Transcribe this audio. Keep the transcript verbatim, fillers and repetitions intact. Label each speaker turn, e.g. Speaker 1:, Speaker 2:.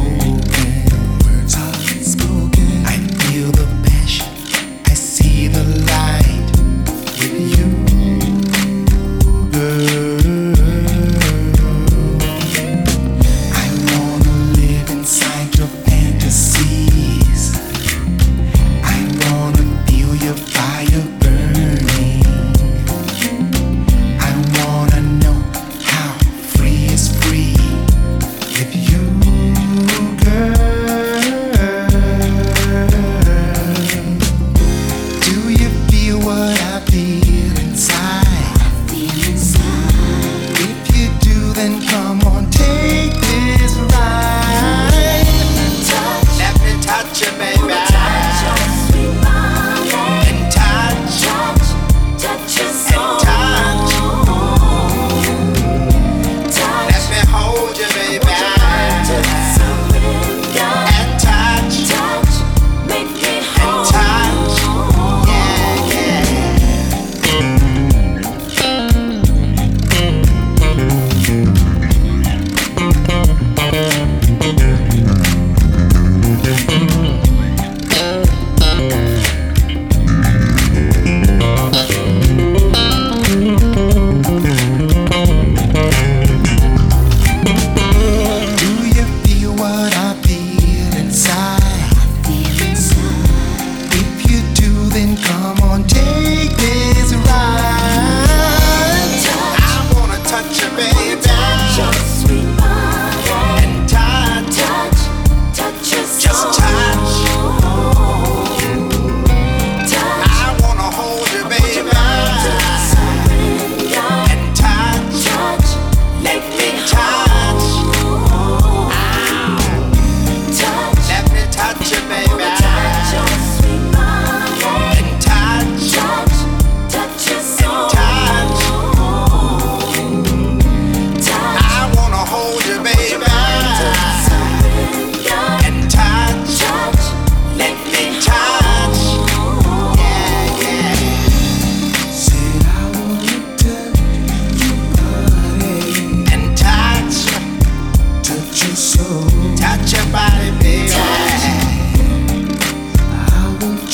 Speaker 1: unspoken. Words are unspoken. I feel the passion. I see the light with you, girl. I wanna live inside your fantasies. I wanna feel your fire burning. I wanna know how free is free with you, girl. Do you feel what I feel inside? If you do, then come on, take this ride. Let me touch you, baby. And touch,
Speaker 2: Touch your
Speaker 1: and
Speaker 2: soul.
Speaker 1: touch. Let me hold you, baby.
Speaker 2: Surrender.
Speaker 1: And touch,
Speaker 2: Touch. Make me
Speaker 1: and
Speaker 2: whole.
Speaker 1: touch. Yeah, yeah. Do you feel what I feel inside? If you do, then come on, take this ride. I wanna touch you, baby.
Speaker 2: Your sweet body.
Speaker 1: And touch,
Speaker 2: Touch. Touch your soul.
Speaker 1: just touch.
Speaker 2: Touch.
Speaker 1: I wanna hold you, baby.
Speaker 2: Surrender.
Speaker 1: And touch,
Speaker 2: Touch. Make me
Speaker 1: touch.
Speaker 2: touch.
Speaker 1: Let me touch you, baby.
Speaker 2: Touch your sweet body.
Speaker 1: And touch,
Speaker 2: Touch. Touch your soul.
Speaker 1: touch.
Speaker 2: Touch.
Speaker 1: I wanna hold you, baby.
Speaker 2: Surrender.
Speaker 1: And touch,
Speaker 2: Touch. Make me
Speaker 1: touch. Yeah, yeah. Said I wanna touch your body. And touch, touch your soul. Touch your body, baby.
Speaker 2: Touch.
Speaker 1: I will